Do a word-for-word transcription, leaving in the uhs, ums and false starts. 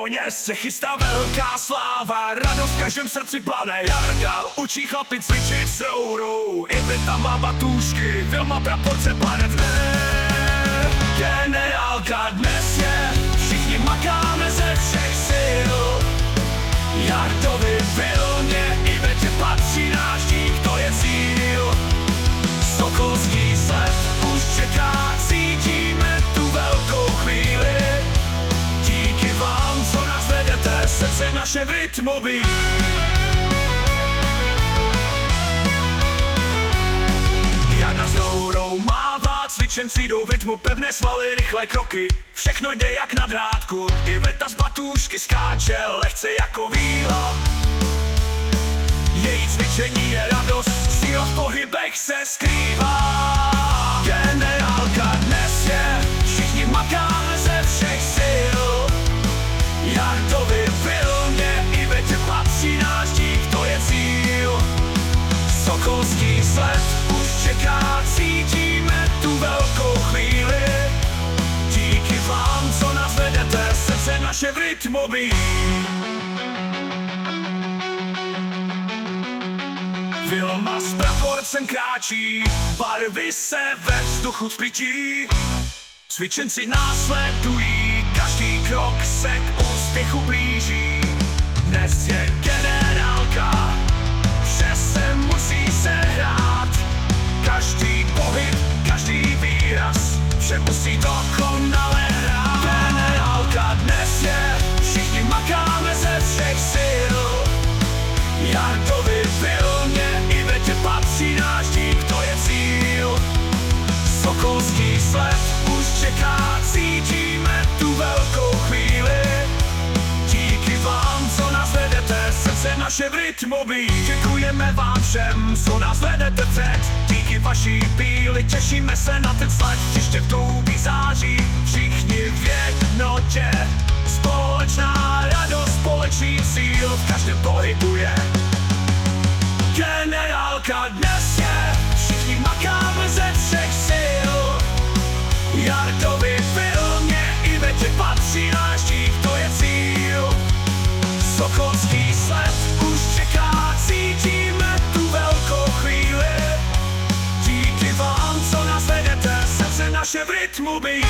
koně se chystá velká sláva, radost v každém srdci plane. Jarda učí chlapy cvičit s rourou, Iveta má batůžky, Vilma praporce planet. Generálka dnes je, všichni makáme ze všech sil. Jardovi Vilmě, Ivetě patří náš dík, to je cíl. Sokolský sled už čeká, cítíme tu velkou chvíli. Díky vám, co nás vedete, srdce naše v rytmu bíjí. Jarda s Rourou mává, cvičenci jdou v rytmu, pevné svaly, rychlé kroky. Všechno jde jak na drátku, Iveta z batůžky skáče lehce jako víla. Její cvičení je radost, síla v pohybech se skrývá. Generálka dnes je, všichni makáme ze všech sil. Jardovi Vilmě, Ivetě patří náš dík, to je cíl. Sokolský sled už čeká, cítíme tu velkou chvíli. Díky vám, co nás vedete, srdce naše v rytmu bíjí. Vilma s praporcem kráčí, barvy se ve vzduchu splítí. Cvičenci následují, každý krok se k úspěchu blíží. Dnes je generálka, vše se musí sehrát. Každý pohyb, každý výraz, vše musí dokonale hrát. Generálka dnes je, všichni makáme ze všech sil. Jardovi Vilmě, Ivetě patří náš dík, to je cíl. Sokolský sled už čeká, cítíme tu velkou chvíli. Díky vám, co nás vedete, srdce naše v rytmu bíjí. Děkujeme vám všem, co nás vedete před. Díky vaší píli těšíme se na ten sled. Příště v doubí září, všichni v jednotě. Společná radost, společný cíl v každém pohybu je. Generálka dnes je, všichni makáme ze všech sil. Jardovi Vilmě, Ivetě patří náš dík, to je cíl. Sokolský sled už čeká, cítíme tu velkou chvíli. Díky vám, co nás vedete, srdce naše v rytmu bíjí.